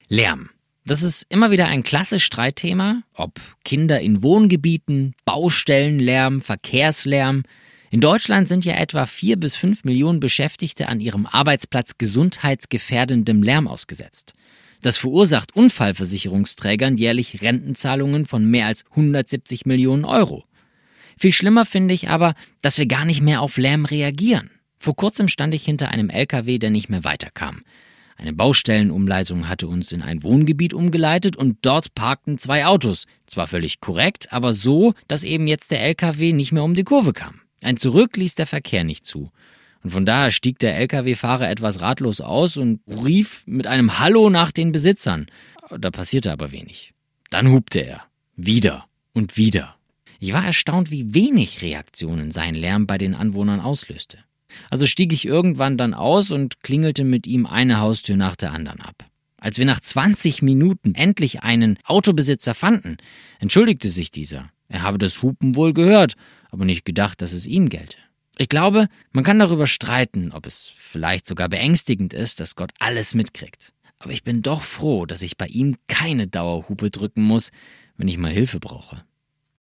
Lärm. Das ist immer wieder ein klassisches Streitthema, ob Kinder in Wohngebieten, Baustellenlärm, Verkehrslärm. In Deutschland sind ja etwa 4 bis 5 Millionen Beschäftigte an ihrem Arbeitsplatz gesundheitsgefährdendem Lärm ausgesetzt. Das verursacht Unfallversicherungsträgern jährlich Rentenzahlungen von mehr als 170 Millionen Euro. Viel schlimmer finde ich aber, dass wir gar nicht mehr auf Lärm reagieren. Vor kurzem stand ich hinter einem LKW, der nicht mehr weiterkam. Eine Baustellenumleitung hatte uns in ein Wohngebiet umgeleitet und dort parkten 2 Autos. Zwar völlig korrekt, aber so, dass eben jetzt der LKW nicht mehr um die Kurve kam. Ein Zurück ließ der Verkehr nicht zu. Und von daher stieg der LKW-Fahrer etwas ratlos aus und rief mit einem Hallo nach den Besitzern. Da passierte aber wenig. Dann hupte er. Wieder und wieder. Ich war erstaunt, wie wenig Reaktionen sein Lärm bei den Anwohnern auslöste. Also stieg ich irgendwann dann aus und klingelte mit ihm eine Haustür nach der anderen ab. Als wir nach 20 Minuten endlich einen Autobesitzer fanden, entschuldigte sich dieser. Er habe das Hupen wohl gehört, aber nicht gedacht, dass es ihm gelte. Ich glaube, man kann darüber streiten, ob es vielleicht sogar beängstigend ist, dass Gott alles mitkriegt. Aber ich bin doch froh, dass ich bei ihm keine Dauerhupe drücken muss, wenn ich mal Hilfe brauche.